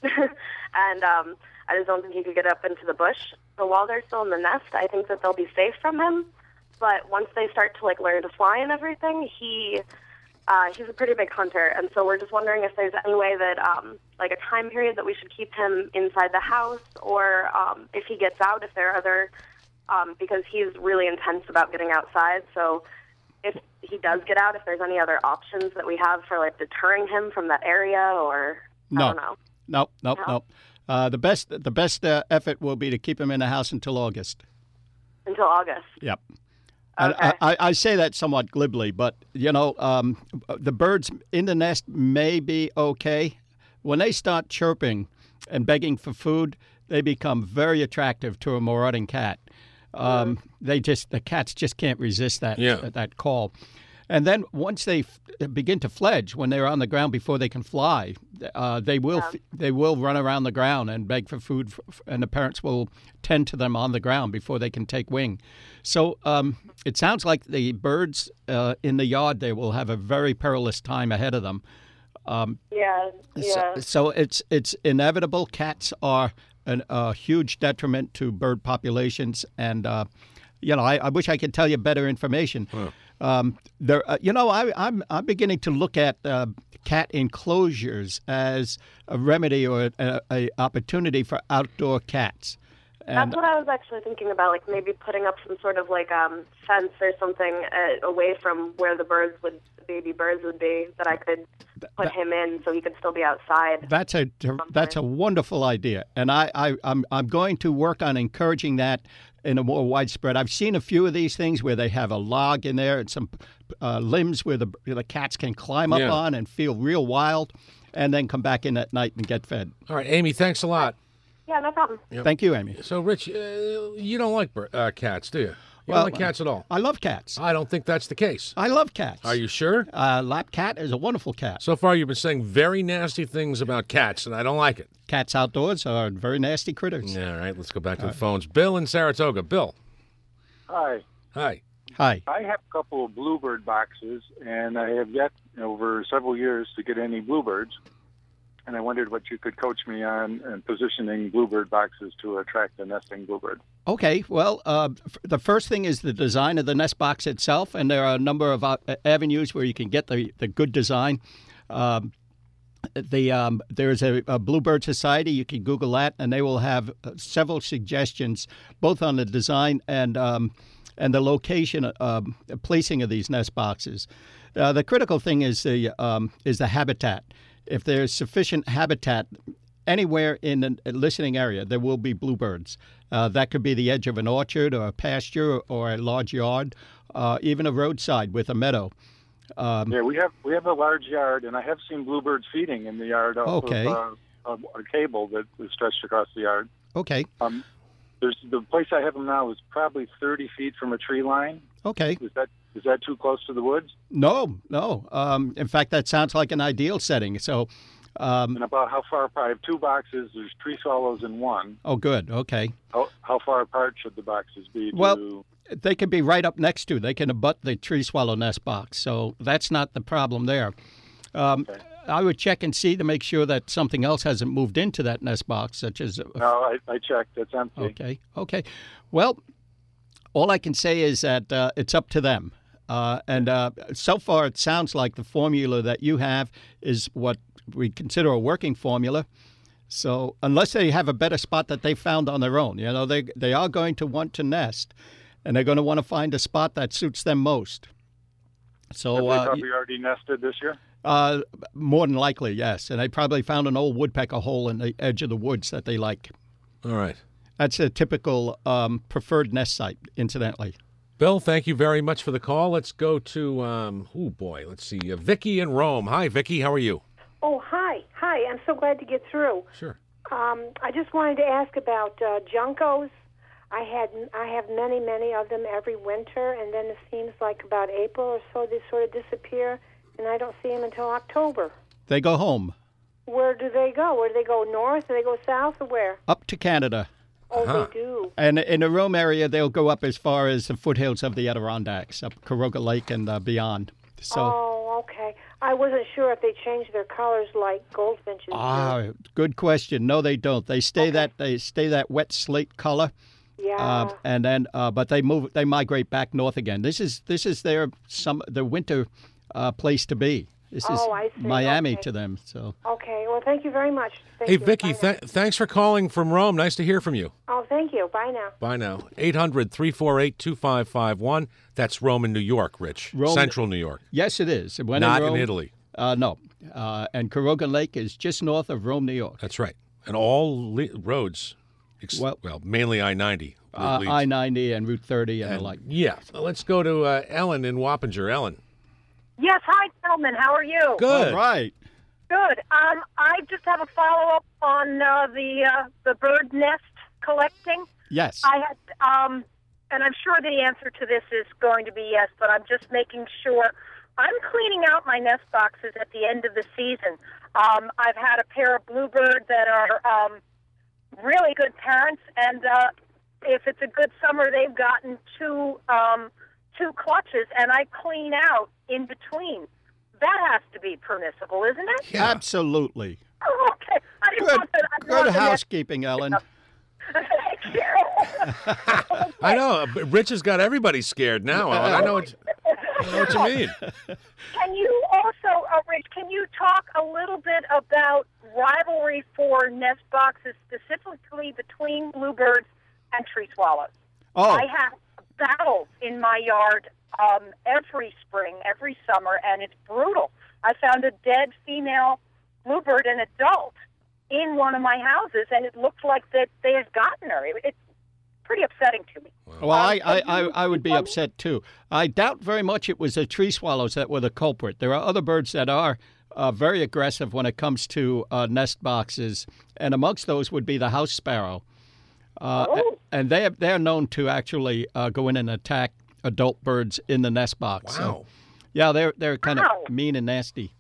and um, I just don't think he could get up into the bush. So while they're still in the nest, I think that they'll be safe from him. But once they start to like learn to fly and everything, he uh, he's a pretty big hunter, and so we're just wondering if there's any way that um, like a time period that we should keep him inside the house, or um, if he gets out, if there are other. Um, because he's really intense about getting outside. So if he does get out, if there's any other options that we have for like deterring him from that area, or No. I don't know. Nope, nope, No? nope. Uh, the best the best uh, effort will be to keep him in the house until August. Until August. Yep. And I, I, I say that somewhat glibly, but, you know, um, the birds in the nest may be okay. When they start chirping and begging for food, they become very attractive to a marauding cat. Um, they just the cats just can't resist that Yeah. that, that call. And then once they f- begin to fledge, when they're on the ground before they can fly, uh, they will f- they will run around the ground and beg for food, f- f- and the parents will tend to them on the ground before they can take wing. So um, it sounds like the birds uh, in the yard there will have a very perilous time ahead of them. Um, Yeah, yeah. so, so it's it's inevitable. Cats are an, a huge detriment to bird populations, and uh, you know, I, I wish I could tell you better information. Um, there, uh, you know, I, I'm I'm beginning to look at uh, cat enclosures as a remedy or a, a opportunity for outdoor cats. And That's what I was actually thinking about, like maybe putting up some sort of like um, fence or something uh, away from where the birds would, baby birds would be, that I could put him in so he could still be outside. That's a that's a wonderful idea, and I, I I'm I'm going to work on encouraging that in a more widespread. I've seen a few of these things where they have a log in there and some uh, limbs where the the cats can climb up Yeah. on and feel real wild, and then come back in at night and get fed. All right, Amy, thanks a lot. Yeah, no problem. Yep. Thank you, Amy. So, Rich, uh, you don't like bir- uh, cats, do you? You Well, don't like cats at all? I love cats. I don't think that's the case. I love cats. Are you sure? Uh, lap cat is a wonderful cat. So far, you've been saying very nasty things about cats, and I don't like it. Cats outdoors are very nasty critters. All right, let's go back to the phones. Bill in Saratoga. Bill. Hi. Hi. Hi. I have a couple of bluebird boxes, and I have yet over several years to get any bluebirds. And I wondered what you could coach me on in positioning bluebird boxes to attract a nesting bluebird. Okay, well, uh, f- the first thing is the design of the nest box itself, and there are a number of uh, avenues where you can get the, the good design. Um, the um, there's a, a Bluebird Society. You can Google that, and they will have uh, several suggestions, both on the design and um, and the location, um, placing of these nest boxes. Uh, the critical thing is the um, is the habitat. If there's sufficient habitat anywhere in a listening area, there will be bluebirds. Uh, that could be the edge of an orchard or a pasture or a large yard, uh, even a roadside with a meadow. Um, Yeah, we have we have a large yard, and I have seen bluebirds feeding in the yard off Okay. of uh, a, a cable that is stretched across the yard. Okay. Um, there's the place I have them now is probably thirty feet from a tree line. Okay. Is that is that too close to the woods? No, no. Um, in fact, that sounds like an ideal setting. So, um, And about how far apart? I have two boxes. There's tree swallows in one. oh, good. Okay. How, how far apart should the boxes be? Well, to, they could be right up next to. They can abut the tree swallow nest box. So that's not the problem there. Um, I would check and see to make sure that something else hasn't moved into that nest box, such as. No, I, I checked. It's empty. Okay. Okay. Well, all I can say is that uh, it's up to them. Uh, and uh, so far, it sounds like the formula that you have is what we consider a working formula. So unless they have a better spot that they found on their own, you know, they they are going to want to nest, and they're going to want to find a spot that suits them most. So Have they uh, probably already nested this year? Uh, more than likely, yes. And they probably found an old woodpecker hole in the edge of the woods that they like. All right. That's a typical um, preferred nest site, incidentally. Bill, thank you very much for the call. Let's go to, um, oh boy, let's see, uh, Vicky in Rome. Hi, Vicky. How are you? Oh, hi. Hi. I'm so glad to get through. Sure. Um, I just wanted to ask about uh, juncos. I had I have many, many of them every winter, and then it seems like about April or so they sort of disappear, and I don't see them until October. They go home. Where do they go? Where do they go, north? Do they go south, or where? Up to Canada. Oh, Uh-huh. they do. And in the Rome area, they'll go up as far as the foothills of the Adirondacks, up Caroga Lake and uh, beyond. So, Oh, okay. I wasn't sure if they changed their colors like goldfinches. ah, good question. No, they don't. They stay that they stay that wet slate color. Yeah. Uh, and then, uh, but they move. They migrate back north again. This is this is their some the winter uh, place to be. This is Oh, I see. Miami Okay. to them. So, Okay. Well, thank you very much. Thank Hey, you. Vicky, Bye now. th- thanks for calling from Rome. Nice to hear from you. Oh, thank you. Bye now. Bye now. eight hundred, three four eight, two five five one. That's Rome in New York, Rich. Rome- Central New York. yes, it is. When Not in Rome- Italy. Uh, no. Uh, and Caroga Lake is just north of Rome, New York. That's right. And all le- roads, ex- well, Well- mainly I ninety. Uh, leads. I ninety and Route thirty and, And- the like. Yeah. So let's go to uh, Ellen in Wappinger. Ellen. Yes, hi, gentlemen. How are you? Good. All right. Good. Um, I just have a follow up on uh, the uh, the bird nest collecting. Yes. I had, um, and I'm sure the answer to this is going to be yes, but I'm just making sure. I'm cleaning out my nest boxes at the end of the season. Um, I've had a pair of bluebird that are um, really good parents, and uh, if it's a good summer, they've gotten two um, two clutches, and I clean out in between. That has to be permissible, isn't it? Absolutely. Oh, okay. I didn't Good, want that. I didn't good want the nest- housekeeping, Ellen. Thank you. I know. but Rich has got everybody scared now, Ellen. I know what, I know what you mean. Can you also, uh, Rich, can you talk a little bit about rivalry for nest boxes, specifically between bluebirds and tree swallows? Oh. I have battles in my yard um, every spring, every summer, and it's brutal. I found a dead female bluebird, an adult, in one of my houses, and it looked like that they had gotten her. It, it's pretty upsetting to me. Well, I, I, I, I would be upset too. I doubt very much it was the tree swallows that were the culprit. There are other birds that are uh, very aggressive when it comes to uh, nest boxes, and amongst those would be the house sparrow. Uh, Oh. And they they are known to actually uh, go in and attack adult birds in the nest box. So, Wow. yeah, they're they're kind Wow. of mean and nasty.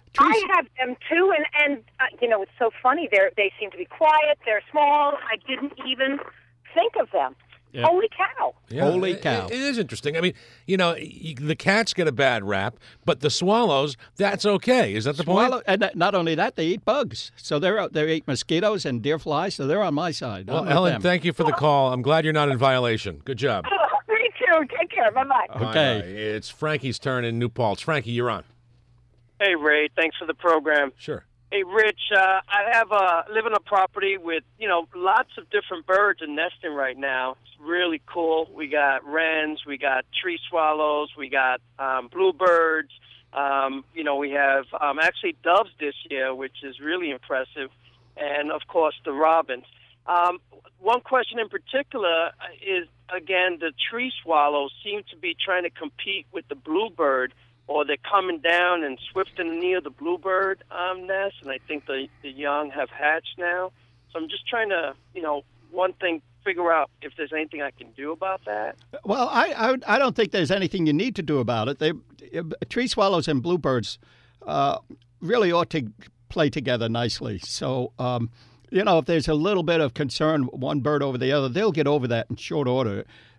I have them too, and and uh, you know it's so funny. They they seem to be quiet. They're small. I didn't even think of them. Yeah. Holy cow! Yeah, Holy it- cow. It, it is interesting. I mean, you know, y- the cats get a bad rap, but the swallows, that's okay. Is that the point? Swallow, and that- not only that, they eat bugs. So they're out- they eat mosquitoes and deer flies. So they're on my side. I'm Well, with Ellen, them. thank you for the call. I'm glad you're not in violation. Good job. Me too. Take care. Bye bye. Okay. Bye-bye. It's Frankie's turn in New Paltz. Frankie, you're on. Hey, Ray. Thanks for the program. Sure. Hey, Rich. Uh, I have a live in a property with you know lots of different birds and nesting right now. It's really cool. We got wrens, we got tree swallows, we got um, bluebirds. Um, you know, we have um, actually doves this year, which is really impressive, and of course the robins. Um, one question in particular is again the tree swallows seem to be trying to compete with the bluebird. Or they're coming down and swifting near the bluebird um, nest, and I think the, the young have hatched now. So I'm just trying to, you know, one thing, figure out if there's anything I can do about that. Well, I, I I don't think there's anything you need to do about it. They tree swallows and bluebirds uh, really ought to play together nicely. So um, you know, if there's a little bit of concern, one bird over the other, they'll get over that in short order.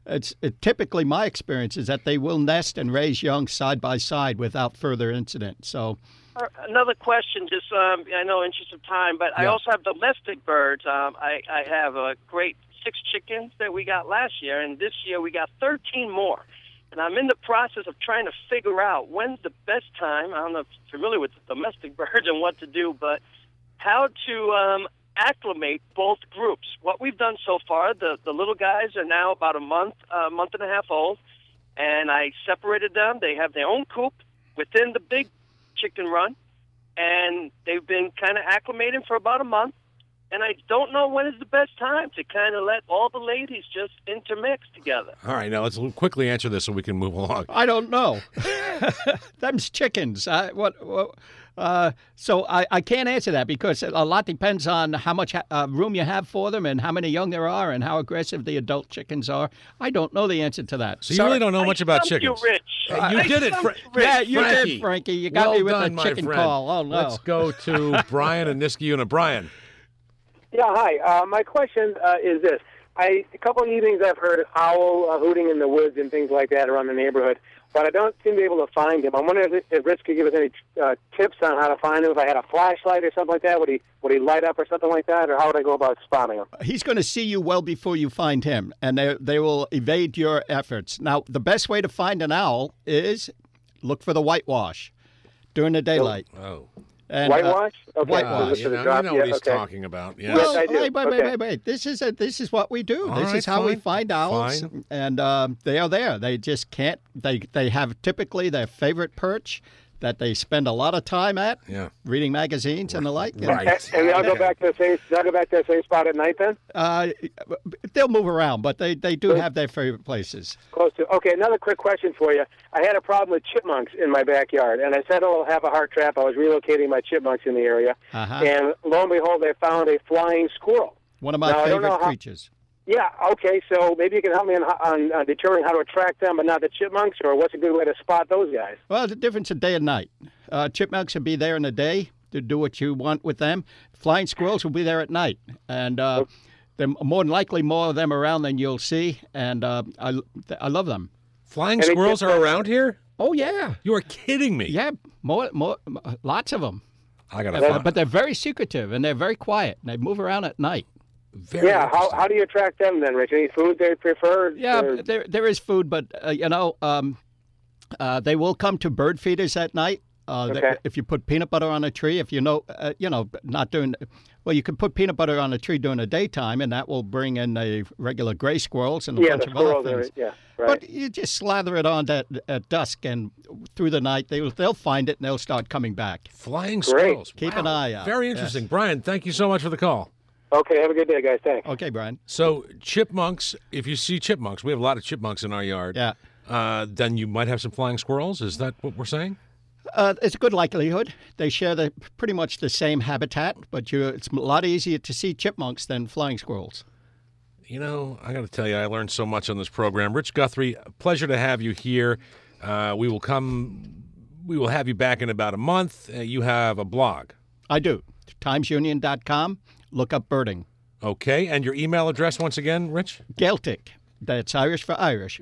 it's it, typically my experience is that they will nest and raise young side by side without further incident. So. Uh, Another question, just um, I know interest of time, but I Yeah. also have domestic birds. Um, I, I have a great six chickens that we got last year, and this year we got thirteen more. And I'm in the process of trying to figure out when's the best time. I don't know if you're familiar with the domestic birds and what to do, but how to um, acclimate both groups. What we've done so far, the, the little guys are now about a month, a month and a half old, and I separated them. They have their own coop within the big chicken run, and they've been kind of acclimating for about a month, and I don't know when is the best time to kind of let all the ladies just intermix together. All right, now let's quickly answer this so we can move along. I don't know. Them's chickens. I, what? what uh, so I, I can't answer that because a lot depends on how much ha- uh, room you have for them and how many young there are and how aggressive the adult chickens are. I don't know the answer to that. So you really don't know much about stumped chickens. you, Rich. Uh, you I did it, stumped Fra- Rich. Yeah, you Frankie. did, Frankie. You got well me with done, the my chicken friend. call. Oh, no. Let's go to Brian and Niskayuna. Brian. Yeah, hi. Uh, my question uh, is this. I, a couple of evenings I've heard owl uh, hooting in the woods and things like that around the neighborhood, but I don't seem to be able to find him. I'm wondering if, if Rich could give us any uh, tips on how to find him. If I had a flashlight or something like that, would he would he light up or something like that, or how would I go about spotting him? He's going to see you well before you find him, and they, they will evade your efforts. Now, the best way to find an owl is look for the whitewash during the daylight. Oh. And, Whitewash? Uh, Okay. Whitewash. You know, you know what he's talking about. Yeah. Well, Yes, I do. wait, wait, wait, Okay. wait, wait. This is a, this is what we do. All this right, is how we fine. find owls, Fine. and um, they are there. They just can't. They they have typically their favorite perch that they spend a lot of time at, Yeah. reading magazines and the like. And, Right. And, and they'll go back to the same. They'll go back to the same spot at night then. Uh, they'll move around, but they, they do have their favorite places. Close to. Okay, another quick question for you. I had a problem with chipmunks in my backyard, and I said I'll have a heart trap. I was relocating my chipmunks in the area, Uh-huh. and lo and behold, I found a flying squirrel. One of my Now, I don't know favorite how- creatures. Yeah, okay, so maybe you can help me on, on uh, determining how to attract them, but not the chipmunks, or what's a good way to spot those guys? Well, the difference in day and night. Uh, chipmunks will be there in the day to do what you want with them. Flying squirrels will be there at night, and uh, there are more than likely more of them around than you'll see. And uh, I, I love them. Flying squirrels are around here? Oh yeah, you are kidding me. Yeah, more, more, lots of them. I gotta Uh, find. but they're very secretive and they're very quiet. And they move around at night. Very yeah, how, how do you attract them then, Rich? Any food they prefer? Yeah, or- there there is food, but uh, you know, um, uh, they will come to bird feeders at night. Uh, they- Okay. if you put peanut butter on a tree, if you know, uh, you know, not doing, well, you can put peanut butter on a tree during the daytime, and that will bring in the regular gray squirrels and a yeah, bunch the of other squirrels. Are, things. yeah, right. But you just slather it on at, at dusk, and through the night they will, they'll find it and they'll start coming back. Flying squirrels. Keep Wow. an eye out. Very Yes. interesting. Brian, thank you so much for the call. Okay, have a good day, guys. Thanks. Okay, Brian. So chipmunks, if you see chipmunks, we have a lot of chipmunks in our yard. Yeah. Uh, then you might have some flying squirrels. Is that what we're saying? Uh, it's a good likelihood. They share the pretty much the same habitat, but you, it's a lot easier to see chipmunks than flying squirrels. You know, I got to tell you, I learned so much on this program. Rich Guthrie, pleasure to have you here. Uh, we will come. We will have you back in about a month. Uh, you have a blog. I do. times union dot com. Look up birding. Okay, and your email address once again, Rich? Gaeltic. That's Irish for Irish.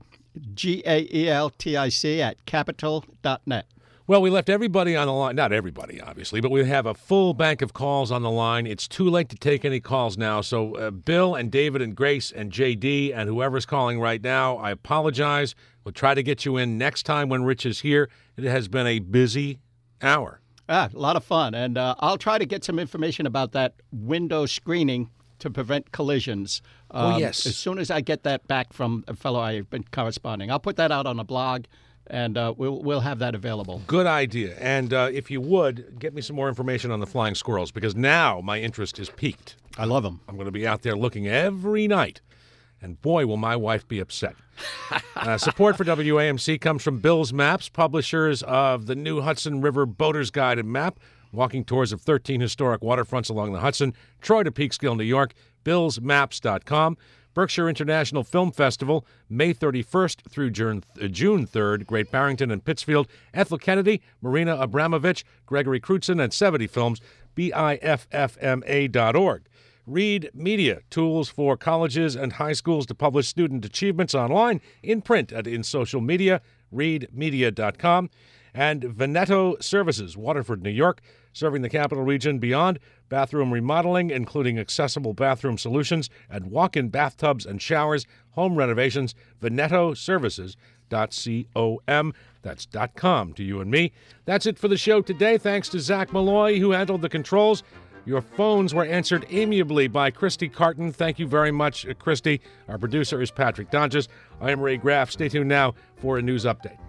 G A E L T I C at capital dot net. Well, we left everybody on the line. Not everybody, obviously, but we have a full bank of calls on the line. It's too late to take any calls now. So uh, Bill and David and Grace and J D and whoever's calling right now, I apologize. We'll try to get you in next time when Rich is here. It has been a busy hour. Ah, a lot of fun. And uh, I'll try to get some information about that window screening to prevent collisions. Oh, yes. As soon as I get that back from a fellow I've been corresponding. I'll put that out on a blog, and uh, we'll, we'll have that available. Good idea. And uh, if you would, get me some more information on the flying squirrels, because now my interest is piqued. I love them. I'm going to be out there looking every night. And boy, will my wife be upset. uh, support for W A M C comes from Bill's Maps, publishers of the new Hudson River Boater's Guide and Map, walking tours of thirteen historic waterfronts along the Hudson, Troy to Peekskill, New York, bills maps dot com. Berkshire International Film Festival, May thirty-first through June, uh, June third, Great Barrington and Pittsfield. Ethel Kennedy, Marina Abramovich, Gregory Crutzen, and seventy Films, B I F F M A dot org. Read Media, tools for colleges and high schools to publish student achievements online, in print and in social media, read media dot com. And Veneto Services, Waterford, New York, serving the capital region beyond, bathroom remodeling, including accessible bathroom solutions and walk-in bathtubs and showers, home renovations, veneto services dot com. That's .com to you and me. That's it for the show today. Thanks to Zach Malloy, who handled the controls. Your phones were answered amiably by Christy Carton. Thank you very much, Christy. Our producer is Patrick Donges. I am Ray Graff. Stay tuned now for a news update.